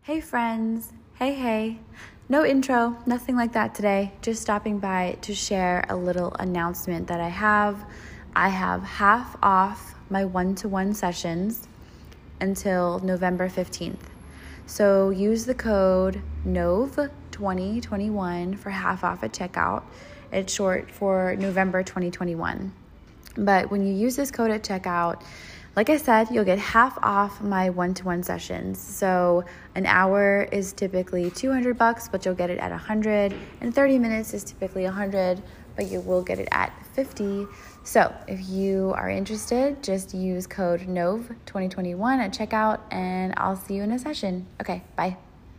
Hey friends, hey. No intro, nothing like that today. Just stopping by to share a little announcement that I have. I have half off my one-to-one sessions until November 15th. So use the code NOVE2021 for half off at checkout. It's short for November 2021. But when you use this code at checkout, like I said, you'll get half off my one-to-one sessions. So an hour is typically $200, but you'll get it at $100. And 30 minutes is typically $100, but you will get it at $50. So if you are interested, just use code NOVE2021 at checkout, and I'll see you in a session. Okay, bye.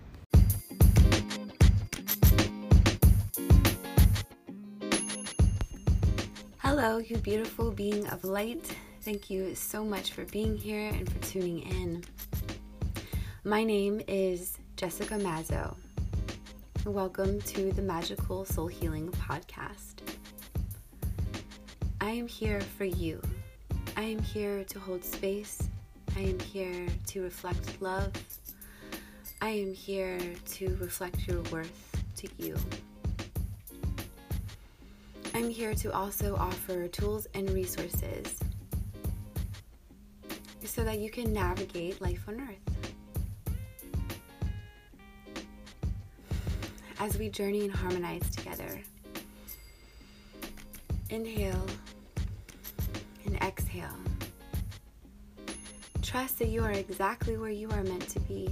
Hello, you beautiful being of light. Thank you so much for being here and for tuning in. My name is Jessica Mazzo. Welcome to the Magical Soul Healing Podcast. I am here for you. I am here to hold space. I am here to reflect love. I am here to reflect your worth to you. I'm here to also offer tools and resources so that you can navigate life on Earth. As we journey and harmonize together, inhale and exhale. Trust that you are exactly where you are meant to be.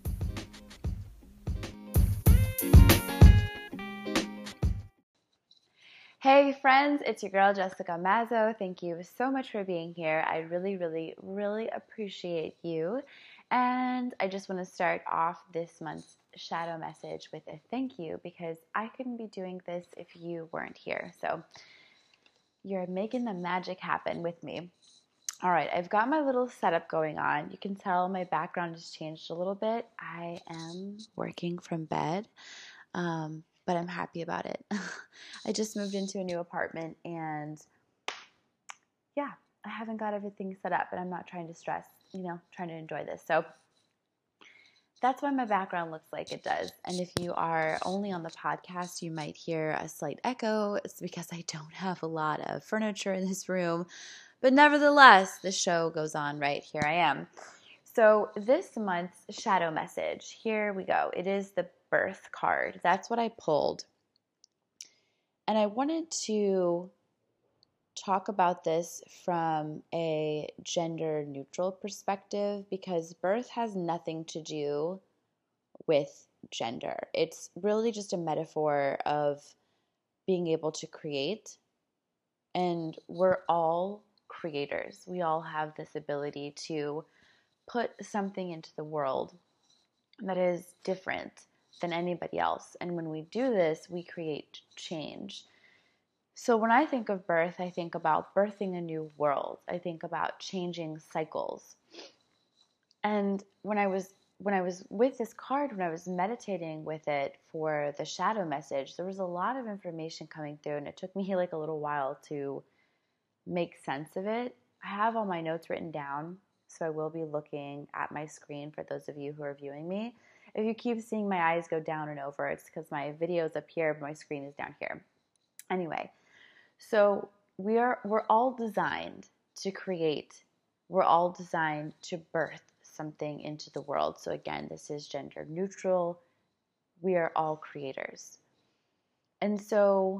Hey friends, it's your girl Jessica Mazzo. Thank you so much for being here. I really appreciate you. And I just want to start off this month's shadow message with a thank you, because I couldn't be doing this if you weren't here. So you're making the magic happen with me. All right, I've got my little setup going on. You can tell my background has changed a little bit. I am working from bed. But I'm happy about it. I just moved into a new apartment, and yeah, I haven't got everything set up, and I'm not trying to stress, trying to enjoy this. So that's why my background looks like it does. And if you are only on the podcast, you might hear a slight echo. It's because I don't have a lot of furniture in this room. But nevertheless, the show goes on, right? Here I am. So this month's shadow message, here we go. It is the birth card. That's what I pulled. And I wanted to talk about this from a gender neutral perspective, because birth has nothing to do with gender. It's really just a metaphor of being able to create. And we're all creators. We all have this ability to put something into the world that is different than anybody else. And when we do this, we create change. So when I think of birth, I think about birthing a new world. I think about changing cycles. And when I was with this card, when I was meditating with it for the shadow message, there was a lot of information coming through, and it took me like a little while to make sense of it. I have all my notes written down, so I will be looking at my screen for those of you who are viewing me. If you keep seeing my eyes go down and over, it's because my video's up here, but my screen is down here. Anyway, so we're all designed to create. We're all designed to birth something into the world. So again, this is gender neutral. We are all creators. And so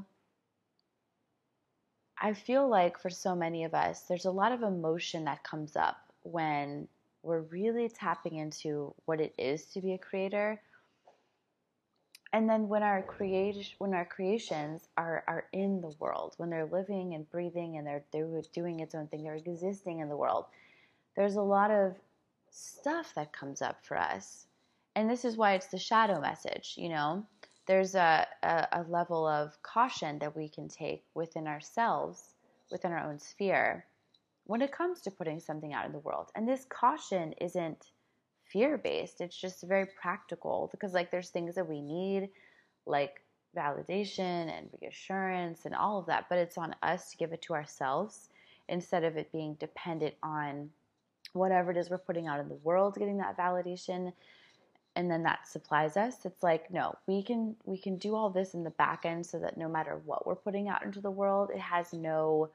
I feel like for so many of us, there's a lot of emotion that comes up when we're really tapping into what it is to be a creator. And then when our creations are in the world, when they're living and breathing and they're doing its own thing, they're existing in the world, there's a lot of stuff that comes up for us. And this is why it's the shadow message, There's a level of caution that we can take within ourselves, within our own sphere, when it comes to putting something out in the world. And this caution isn't fear-based. It's just very practical, because there's things that we need, like validation and reassurance and all of that, but it's on us to give it to ourselves instead of it being dependent on whatever it is we're putting out in the world, getting that validation. and then that supplies us. It's like, no, we can do all this in the back end so that no matter what we're putting out into the world, it has no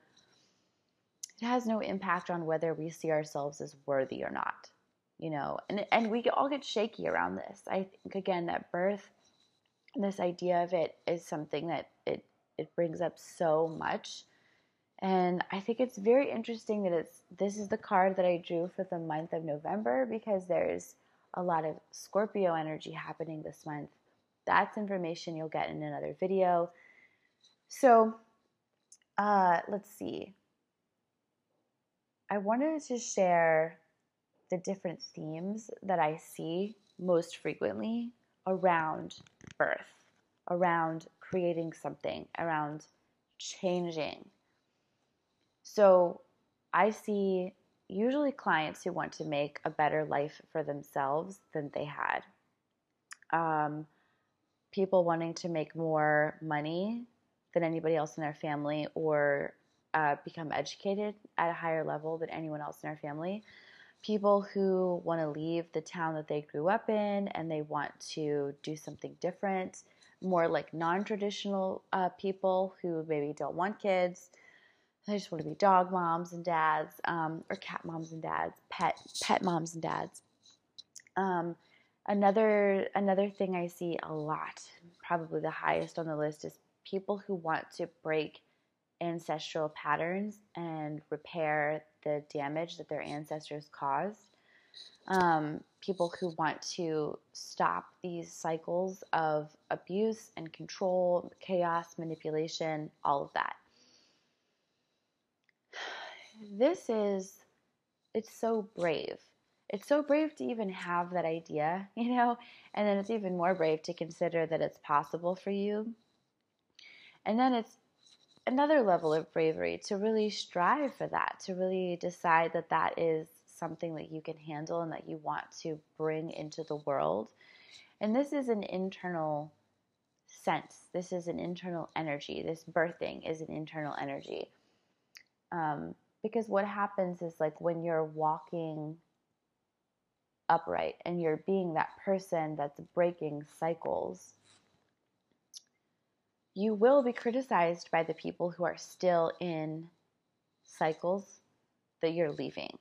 impact on whether we see ourselves as worthy or not, and we all get shaky around this. I think, again, that birth, this idea of it, is something that it brings up so much. And I think it's very interesting that this is the card that I drew for the month of November, because there's a lot of Scorpio energy happening this month. That's information you'll get in another video. So let's see. I wanted to share the different themes that I see most frequently around birth, around creating something, around changing. So I see usually clients who want to make a better life for themselves than they had. People wanting to make more money than anybody else in their family, or become educated at a higher level than anyone else in their family. People who want to leave the town that they grew up in and they want to do something different. More like non-traditional people who maybe don't want kids. They just want to be dog moms and dads, or cat moms and dads, pet moms and dads. Another thing I see a lot, probably the highest on the list, is people who want to break ancestral patterns and repair the damage that their ancestors caused. People who want to stop these cycles of abuse and control, chaos, manipulation, all of that. It's so brave. It's so brave to even have that idea, and then it's even more brave to consider that it's possible for you. And then it's another level of bravery to really strive for that, to really decide that that is something that you can handle and that you want to bring into the world. And this is an internal sense. This is an internal energy. This birthing is an internal energy. Because what happens is, like, when you're walking upright and you're being that person that's breaking cycles, you will be criticized by the people who are still in cycles that you're leaving.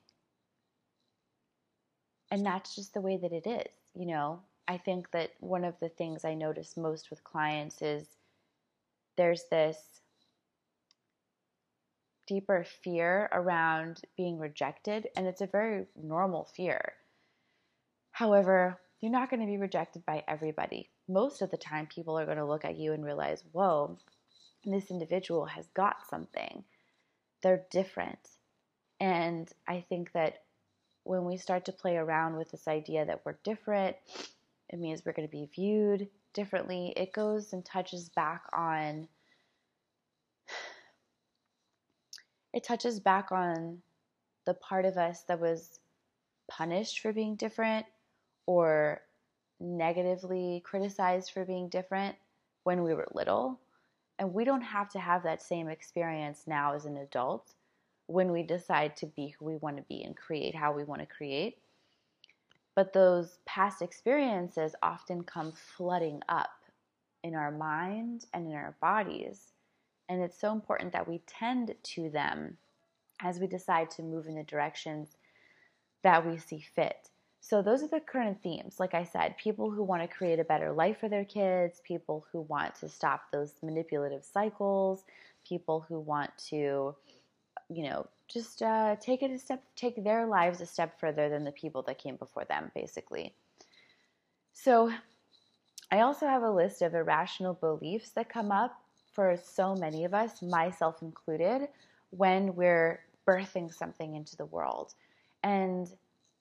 And that's just the way that it is, I think that one of the things I notice most with clients is there's this deeper fear around being rejected, and it's a very normal fear. However, you're not going to be rejected by everybody. Most of the time, people are going to look at you and realize, whoa, this individual has got something. They're different. And I think that when we start to play around with this idea that we're different, it means we're going to be viewed differently. It goes and touches back on the part of us that was punished for being different or negatively criticized for being different when we were little. And we don't have to have that same experience now as an adult when we decide to be who we want to be and create how we want to create. But those past experiences often come flooding up in our mind and in our bodies. And it's so important that we tend to them as we decide to move in the directions that we see fit. So those are the current themes. Like I said, people who want to create a better life for their kids, people who want to stop those manipulative cycles, people who want to, just take their lives a step further than the people that came before them, basically. So I also have a list of irrational beliefs that come up for so many of us, myself included, when we're birthing something into the world. And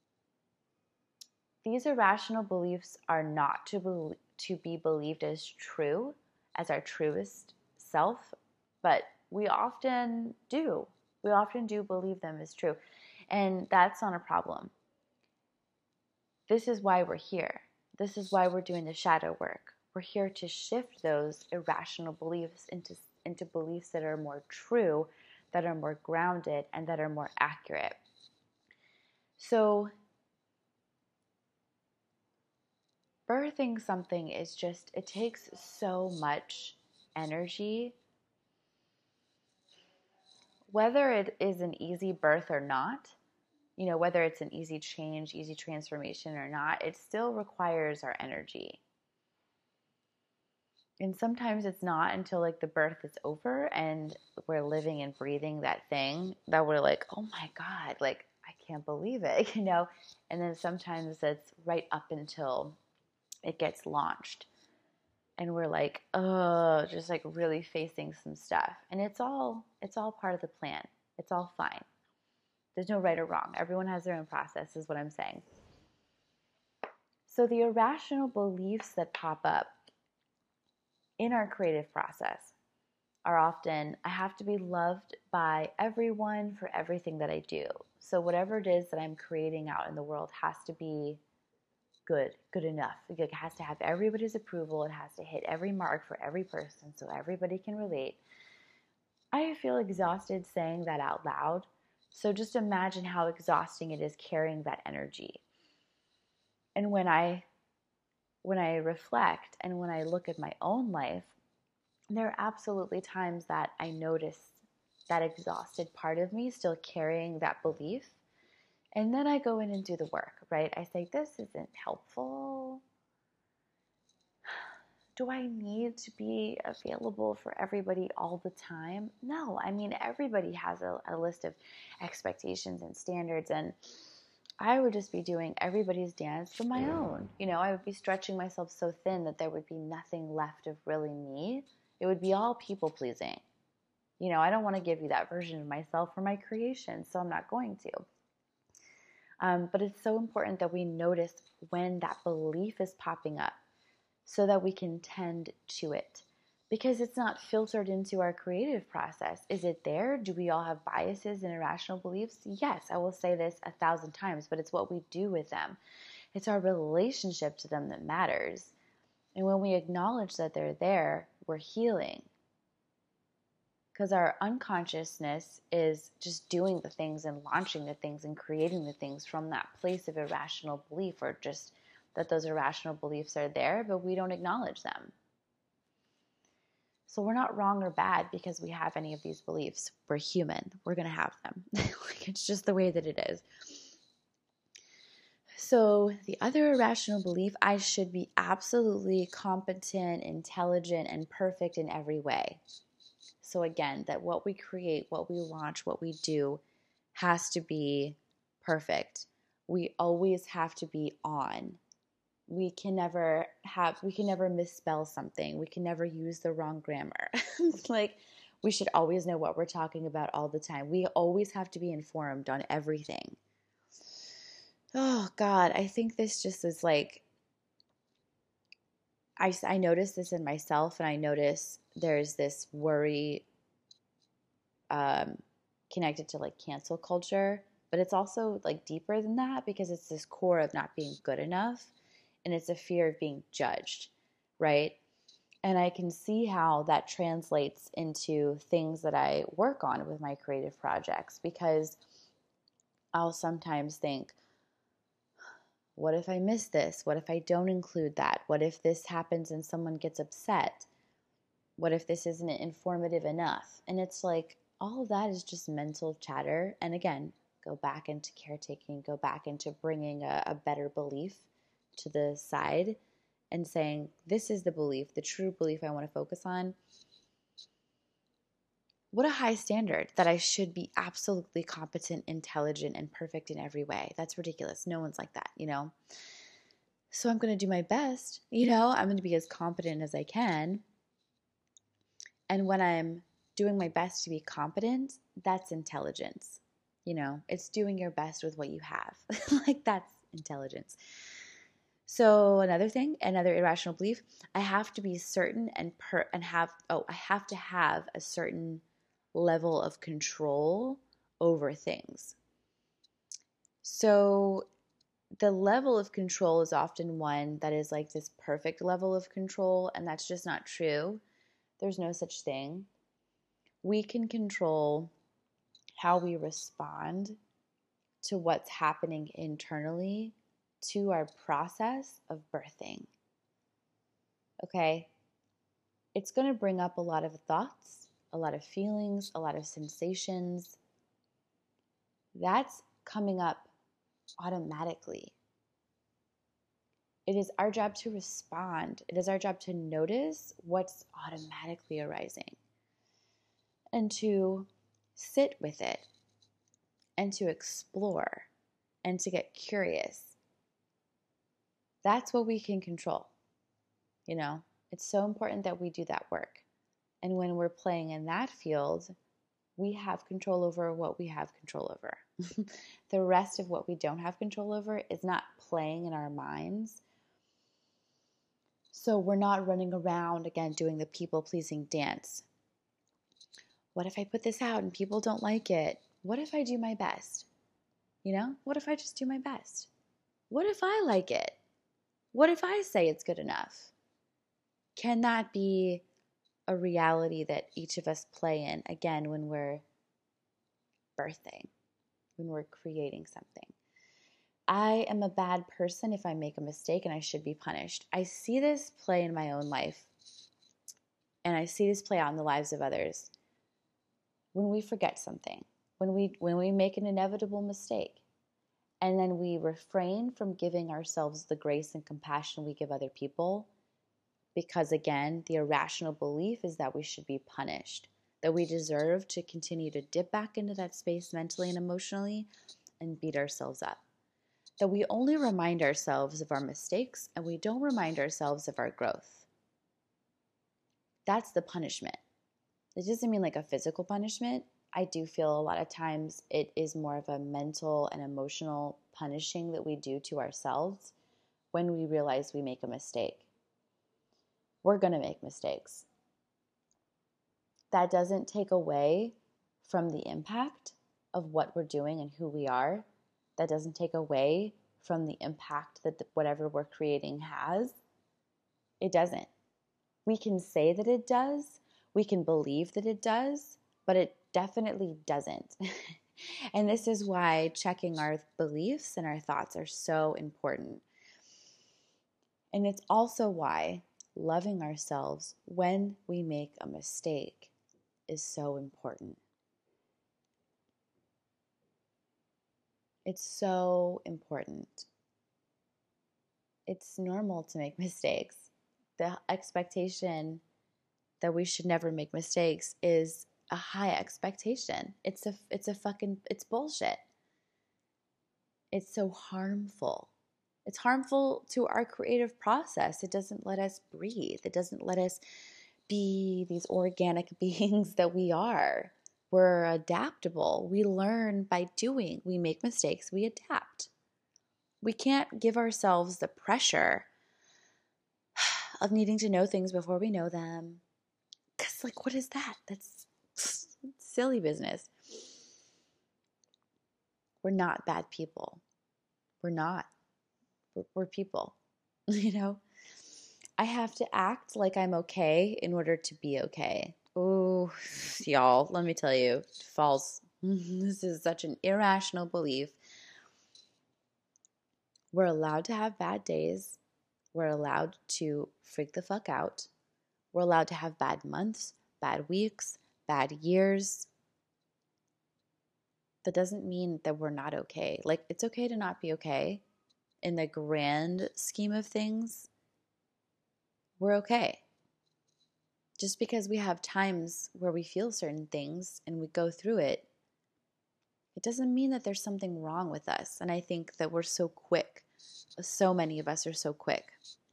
these irrational beliefs are not to be believed as true, as our truest self, but we often do. We often do believe them as true. And that's not a problem. This is why we're here. This is why we're doing the shadow work. We're here to shift those irrational beliefs into beliefs that are more true, that are more grounded, and that are more accurate. So birthing something is just, it takes so much energy. Whether it is an easy birth or not, whether it's an easy change, easy transformation or not, it still requires our energy. And sometimes it's not until like the birth is over and we're living and breathing that thing that we're like, oh my God, like I can't believe it, And then sometimes it's right up until it gets launched. And we're like, oh, just like really facing some stuff. And it's all part of the plan. It's all fine. There's no right or wrong. Everyone has their own process, is what I'm saying. So the irrational beliefs that pop up in our creative process are often, I have to be loved by everyone for everything that I do. So whatever it is that I'm creating out in the world has to be good enough. It has to have everybody's approval. It has to hit every mark for every person so everybody can relate. I feel exhausted saying that out loud. So just imagine how exhausting it is carrying that energy. And when I reflect and when I look at my own life, there are absolutely times that I notice that exhausted part of me still carrying that belief. And then I go in and do the work, right? I say, this isn't helpful. Do I need to be available for everybody all the time? No, I mean, everybody has a list of expectations and standards, and I would just be doing everybody's dance for my own. I would be stretching myself so thin that there would be nothing left of really me. It would be all people pleasing. I don't want to give you that version of myself for my creation, so I'm not going to. But it's so important that we notice when that belief is popping up so that we can tend to it. Because it's not filtered into our creative process. Is it there? Do we all have biases and irrational beliefs? Yes, I will say this 1,000 times, but it's what we do with them. It's our relationship to them that matters. And when we acknowledge that they're there, we're healing. Because our unconsciousness is just doing the things and launching the things and creating the things from that place of irrational belief, or just that those irrational beliefs are there, but we don't acknowledge them. So we're not wrong or bad because we have any of these beliefs. We're human. We're going to have them. It's just the way that it is. So the other irrational belief, I should be absolutely competent, intelligent, and perfect in every way. So again, that what we create, what we launch, what we do has to be perfect. We always have to be on. We can never misspell something. We can never use the wrong grammar. Like, we should always know what we're talking about all the time. We always have to be informed on everything. Oh God, I think this just is like, I notice this in myself, and I notice there's this worry connected to like cancel culture, but it's also like deeper than that, because it's this core of not being good enough. And it's a fear of being judged, right? And I can see how that translates into things that I work on with my creative projects, because I'll sometimes think, what if I miss this? What if I don't include that? What if this happens and someone gets upset? What if this isn't informative enough? And it's like, all of that is just mental chatter. And again, go back into caretaking, go back into bringing a better belief to the side and saying, this is the belief, the true belief I want to focus on. What a high standard that I should be absolutely competent, intelligent, and perfect in every way. That's ridiculous. No one's like that, So I'm going to do my best, I'm going to be as competent as I can. And when I'm doing my best to be competent, that's intelligence. It's doing your best with what you have. Like, that's intelligence. So another irrational belief, I have to be certain I have to have a certain level of control over things. So the level of control is often one that is like this perfect level of control, and that's just not true. There's no such thing. We can control how we respond to what's happening internally to our process of birthing. okay? It's going to bring up a lot of thoughts, a lot of feelings, a lot of sensations. That's coming up automatically. It is our job to respond. It is our job to notice what's automatically arising and to sit with it and to explore and to get curious. That's what we can control. You know, it's so important that we do that work. And when we're playing in that field, we have control over what we have control over. The rest of what we don't have control over is not playing in our minds. So we're not running around, again, doing the people-pleasing dance. What if I put this out and people don't like it? What if I do my best? You know, what if I just do my best? What if I like it? What if I say it's good enough? Can that be a reality that each of us play in, again, when we're birthing, when we're creating something? I am a bad person if I make a mistake and I should be punished. I see this play in my own life, and I see this play out in the lives of others. When we forget something, when we make an inevitable mistake, and then we refrain from giving ourselves the grace and compassion we give other people, because again, the irrational belief is that we should be punished, that we deserve to continue to dip back into that space mentally and emotionally and beat ourselves up. That we only remind ourselves of our mistakes and we don't remind ourselves of our growth. That's the punishment. It doesn't mean like a physical punishment. I do feel a lot of times it is more of a mental and emotional punishing that we do to ourselves when we realize we make a mistake. We're going to make mistakes. That doesn't take away from the impact of what we're doing and who we are. That doesn't take away from the impact that whatever we're creating has. It doesn't. We can say that it does. We can believe that it does, but it definitely doesn't. And this is why checking our beliefs and our thoughts are so important. And it's also why loving ourselves when we make a mistake is so important. It's so important. It's normal to make mistakes. The expectation that we should never make mistakes is a high expectation. It's bullshit. It's so harmful. It's harmful to our creative process. It doesn't let us breathe. It doesn't let us be these organic beings that we are. We're adaptable. We learn by doing. We make mistakes. We adapt. We can't give ourselves the pressure of needing to know things before we know them. Because, like, what is that? That's silly business. We're not bad people. We're not. We're people, you know? I have to act like I'm okay in order to be okay. Oh, y'all, let me tell you, false. This is such an irrational belief. We're allowed to have bad days. We're allowed to freak the fuck out. We're allowed to have bad months, bad weeks, bad years. That doesn't mean that we're not okay. Like, it's okay to not be okay. In the grand scheme of things, we're okay. Just because we have times where we feel certain things and we go through it, it doesn't mean that there's something wrong with us. And I think that we're so quick, so many of us are so quick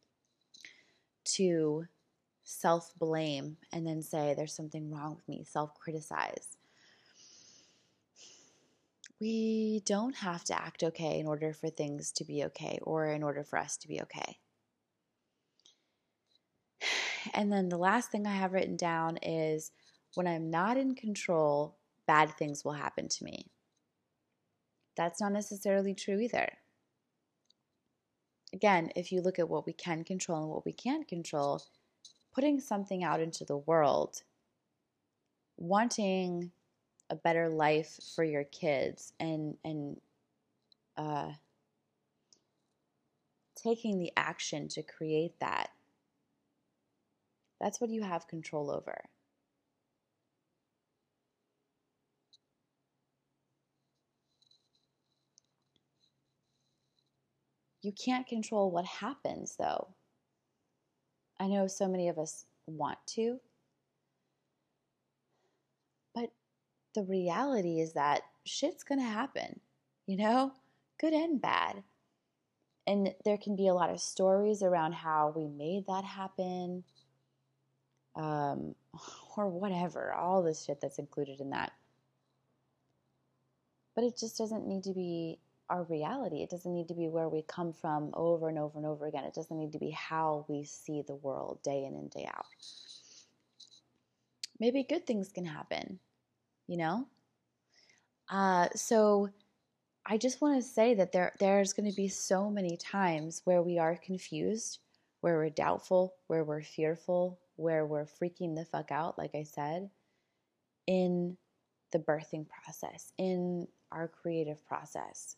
to self-blame and then say there's something wrong with me, self-criticize. We don't have to act okay in order for things to be okay or in order for us to be okay. And then the last thing I have written down is when I'm not in control, bad things will happen to me. That's not necessarily true either. Again, if you look at what we can control and what we can't control, putting something out into the world, wanting a better life for your kids and taking the action to create that That's what you have control over. You can't control what happens, though. I know so many of us want to, but the reality is that shit's gonna happen, good and bad. And there can be a lot of stories around how we made that happen, or whatever, all this shit that's included in that. But it just doesn't need to be our reality. It doesn't need to be where we come from over and over and over again. It doesn't need to be how we see the world day in and day out. Maybe good things can happen, So I just want to say that there's going to be so many times where we are confused, where we're doubtful, where we're fearful, where we're freaking the fuck out, like I said, in the birthing process, in our creative process.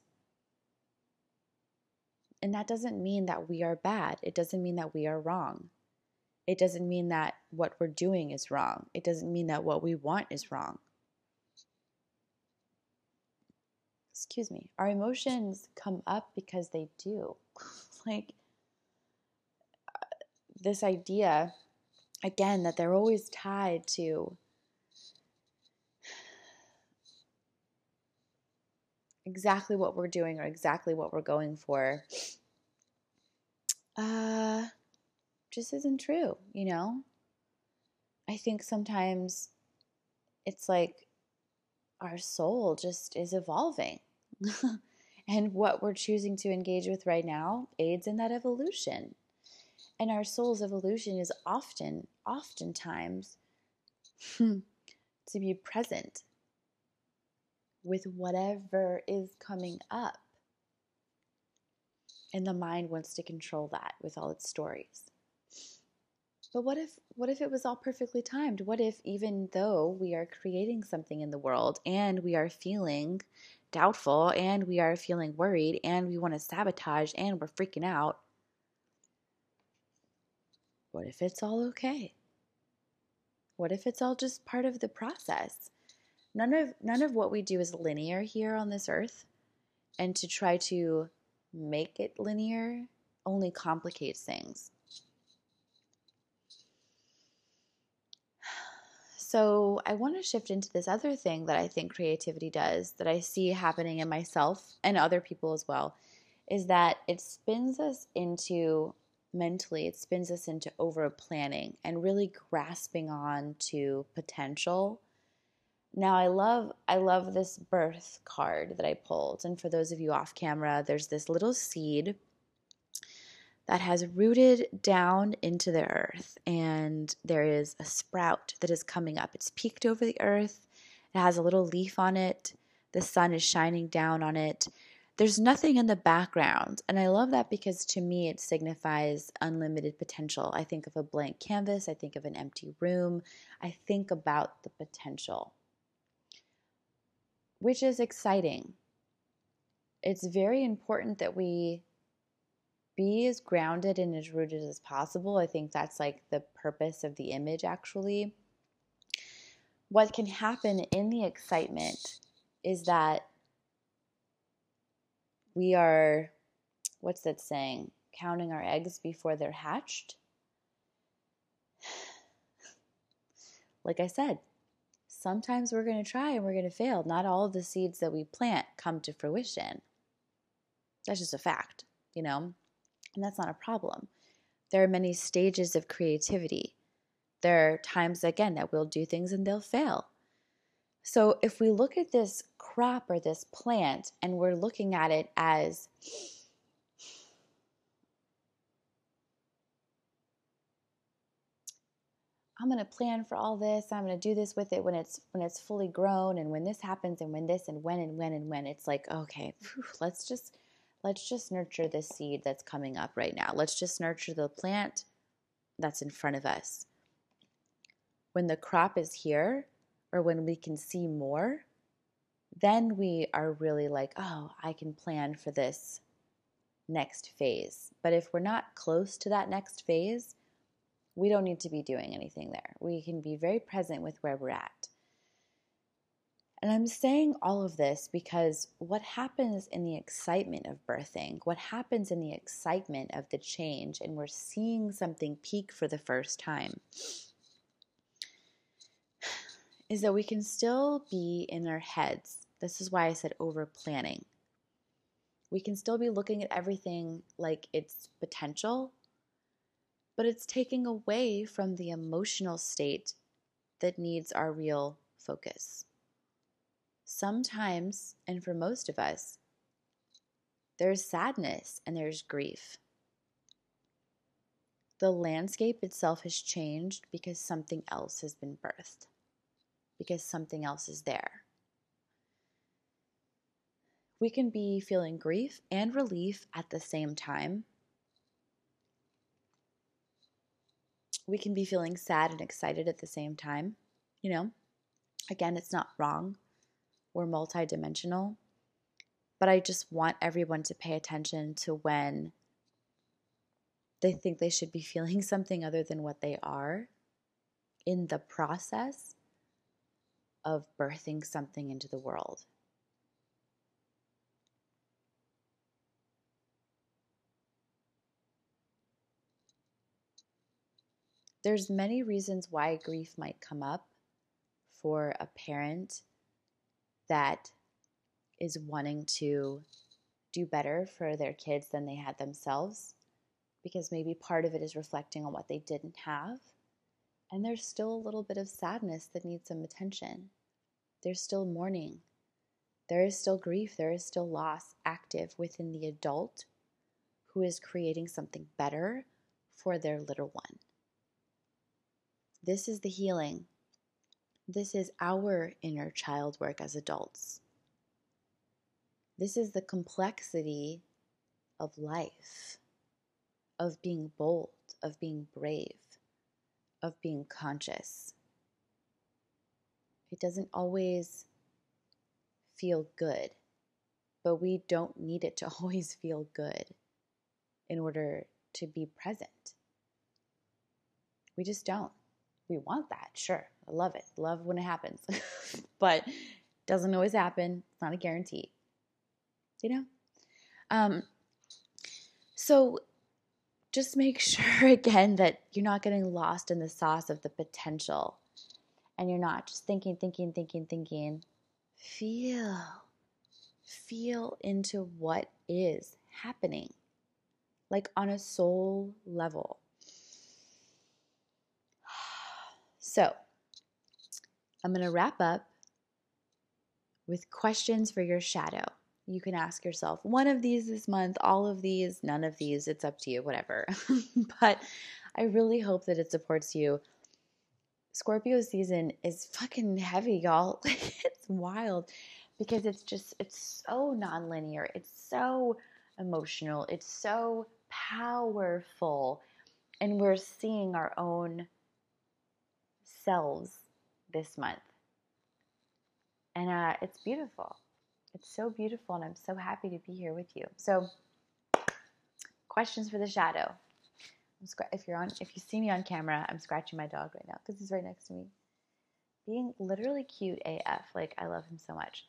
And that doesn't mean that we are bad. It doesn't mean that we are wrong. It doesn't mean that what we're doing is wrong. It doesn't mean that what we want is wrong. Excuse me. Our emotions come up because they do. Like this idea, again, that they're always tied to exactly what we're doing or exactly what we're going for, just isn't true, I think sometimes it's like our soul just is evolving. And what we're choosing to engage with right now aids in that evolution. And our soul's evolution is oftentimes to be present with whatever is coming up. And the mind wants to control that with all its stories. But what if it was all perfectly timed? What if, even though we are creating something in the world and we are feeling doubtful and we are feeling worried and we want to sabotage and we're freaking out, what if it's all okay? What if it's all just part of the process? None of what we do is linear here on this earth, and to try to make it linear only complicates things. So I want to shift into this other thing that I think creativity does, that I see happening in myself and other people as well, is that it spins us into, mentally, it spins us into over planning and really grasping on to potential. Now I love this birth card that I pulled. And for those of you off camera, there's this little seed that has rooted down into the earth, and there is a sprout that is coming up. It's peaked over the earth. It has a little leaf on it. The sun is shining down on it. There's nothing in the background, and I love that because to me it signifies unlimited potential. I think of a blank canvas. I think of an empty room. I think about the potential, which is exciting. It's very important that we be as grounded and as rooted as possible. I think that's like the purpose of the image, actually. What can happen in the excitement is that we are, what's that saying? Counting our eggs before they're hatched. Like I said, sometimes we're going to try and we're going to fail. Not all of the seeds that we plant come to fruition. That's just a fact, and that's not a problem. There are many stages of creativity. There are times, again, that we'll do things and they'll fail. So if we look at this crop or this plant and we're looking at it as I'm going to plan for all this, I'm going to do this with it when it's fully grown, and when this happens and when this and when, it's like, okay, let's just nurture this seed that's coming up right now. Let's just nurture the plant that's in front of us. When the crop is here, or when we can see more, then we are really like, oh, I can plan for this next phase. But if we're not close to that next phase, We don't need to be doing anything there. We can be very present with where we're at. And I'm saying all of this because what happens in the excitement of birthing, what happens in the excitement of the change, and we're seeing something peak for the first time, is that we can still be in our heads. This is why I said over planning. We can still be looking at everything like it's potential, but it's taking away from the emotional state that needs our real focus. Sometimes, and for most of us, there's sadness and there's grief. The landscape itself has changed because something else has been birthed, because something else is there. We can be feeling grief and relief at the same time. We can be feeling sad and excited at the same time. Again, it's not wrong. We're multidimensional. But I just want everyone to pay attention to when they think they should be feeling something other than what they are in the process of birthing something into the world. There's many reasons why grief might come up for a parent that is wanting to do better for their kids than they had themselves, because maybe part of it is reflecting on what they didn't have. And there's still a little bit of sadness that needs some attention. There's still mourning. There is still grief. There is still loss active within the adult who is creating something better for their little one. This is the healing. This is our inner child work as adults. This is the complexity of life, of being bold, of being brave, of being conscious. It doesn't always feel good, but we don't need it to always feel good in order to be present. We just don't. We want that, sure. I love it. Love when it happens. But it doesn't always happen. It's not a guarantee. So just make sure again that you're not getting lost in the sauce of the potential, and you're not just thinking. Feel into what is happening, like on a soul level. So I'm going to wrap up with questions for your shadow. You can ask yourself one of these this month, all of these, none of these. It's up to you, whatever. But I really hope that it supports you. Scorpio season is fucking heavy, y'all. It's wild because it's so nonlinear. It's so emotional. It's so powerful. And we're seeing our own selves this month. And it's beautiful. It's so beautiful, and I'm so happy to be here with you. So, questions for the shadow. If you see me on camera, I'm scratching my dog right now because he's right next to me. Being literally cute AF. Like, I love him so much.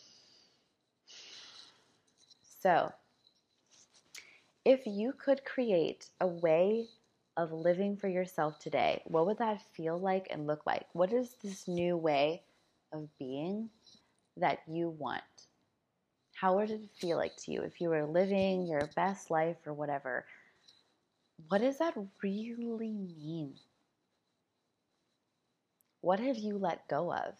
So, if you could create a way of living for yourself today, what would that feel like and look like? What is this new way of being that you want? How would it feel like to you if you were living your best life or whatever? What does that really mean? What have you let go of?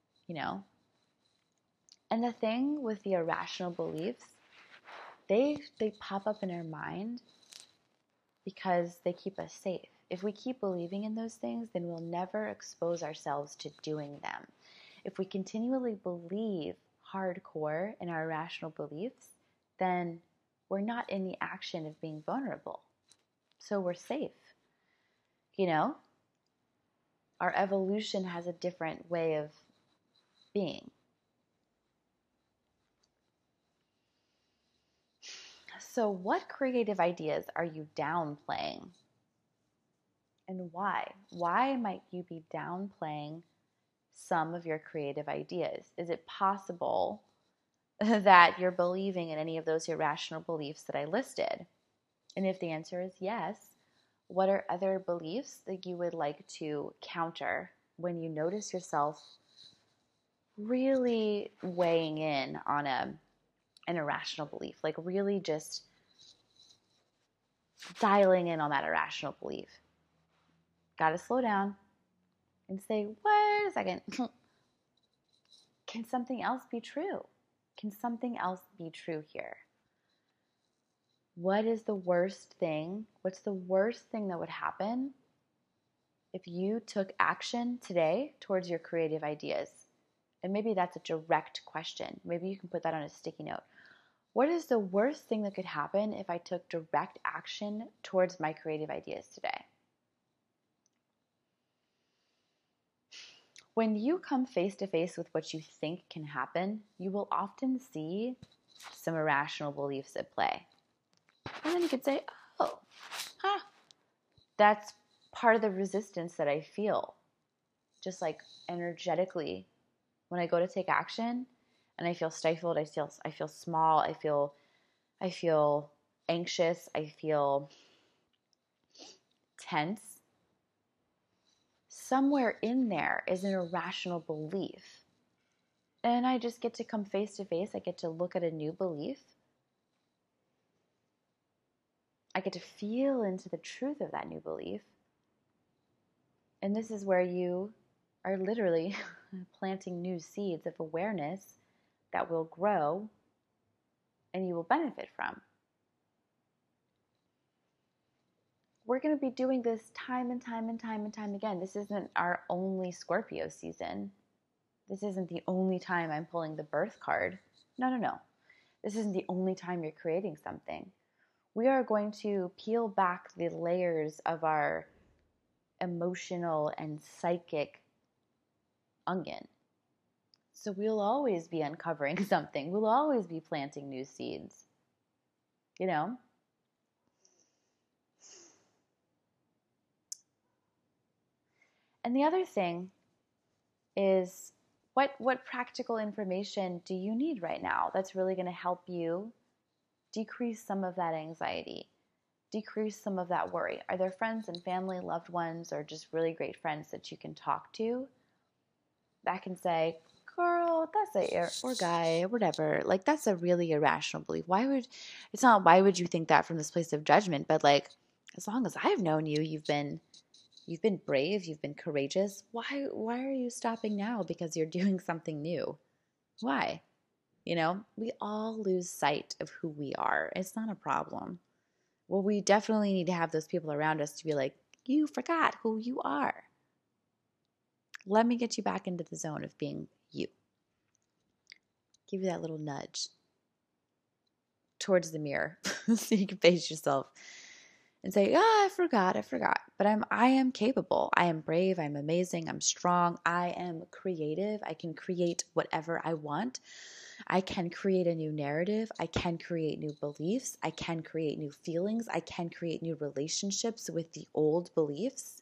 And the thing with the irrational beliefs, they pop up in our mind because they keep us safe. If we keep believing in those things, then we'll never expose ourselves to doing them. If we continually believe hardcore in our irrational beliefs, then we're not in the action of being vulnerable. So we're safe. Our evolution has a different way of being. So what creative ideas are you downplaying? And why? Why might you be downplaying some of your creative ideas? Is it possible that you're believing in any of those irrational beliefs that I listed? And if the answer is yes, what are other beliefs that you would like to counter when you notice yourself really weighing in on an irrational belief? Like really just dialing in on that irrational belief. Got to slow down and say, wait a second. Can something else be true? Can something else be true here? What is the worst thing? What's the worst thing that would happen if you took action today towards your creative ideas? And maybe that's a direct question. Maybe you can put that on a sticky note. What is the worst thing that could happen if I took direct action towards my creative ideas today? When you come face to face with what you think can happen, you will often see some irrational beliefs at play. And then you could say, oh, that's part of the resistance that I feel. Just like energetically, when I go to take action and I feel stifled, I feel small, I feel anxious, I feel tense. Somewhere in there is an irrational belief. And I just get to come face to face. I get to look at a new belief. I get to feel into the truth of that new belief. And this is where you are literally planting new seeds of awareness that will grow and you will benefit from. We're going to be doing this time and time and time and time again. This isn't our only Scorpio season. This isn't the only time I'm pulling the birth card. No. This isn't the only time you're creating something. We are going to peel back the layers of our emotional and psychic onion. So we'll always be uncovering something. We'll always be planting new seeds. You know? And the other thing is, what practical information do you need right now that's really going to help you decrease some of that anxiety, decrease some of that worry? Are there friends and family, loved ones, or just really great friends that you can talk to that can say, girl, or guy, whatever, like that's a really irrational belief. It's not why would you think that from this place of judgment, but like, as long as I've known you, you've been brave, you've been courageous. Why are you stopping now because you're doing something new? Why? We all lose sight of who we are. It's not a problem. Well, we definitely need to have those people around us to be like, you forgot who you are. Let me get you back into the zone of being you. Give you that little nudge towards the mirror so you can face yourself and say, I forgot. But I am capable. I am brave. I'm amazing. I'm strong. I am creative. I can create whatever I want. I can create a new narrative. I can create new beliefs. I can create new feelings. I can create new relationships with the old beliefs.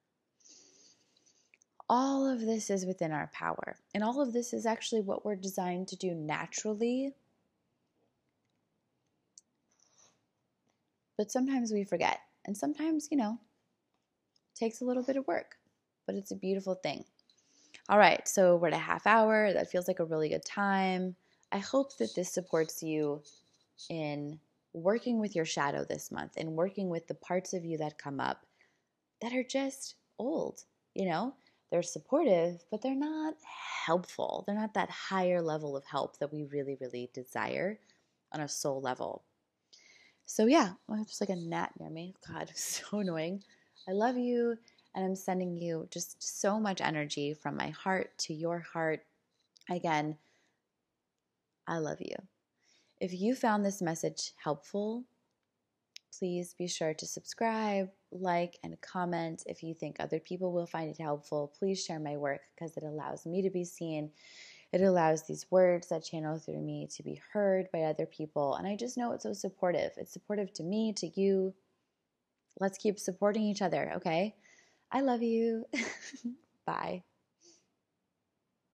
All of this is within our power. And all of this is actually what we're designed to do naturally. But sometimes we forget. And sometimes, takes a little bit of work. But it's a beautiful thing. All right, so we're at a half hour. That feels like a really good time. I hope that this supports you in working with your shadow this month and working with the parts of you that come up that are just old. They're supportive, but they're not helpful. They're not that higher level of help that we really, really desire on a soul level. So yeah, there's like a gnat near me. God, so annoying. I love you, and I'm sending you just so much energy from my heart to your heart. Again, I love you. If you found this message helpful, please be sure to subscribe, like, and comment. If you think other people will find it helpful, please share my work because it allows me to be seen. It allows these words that channel through me to be heard by other people. And I just know it's so supportive. It's supportive to me, to you. Let's keep supporting each other, okay? I love you. Bye.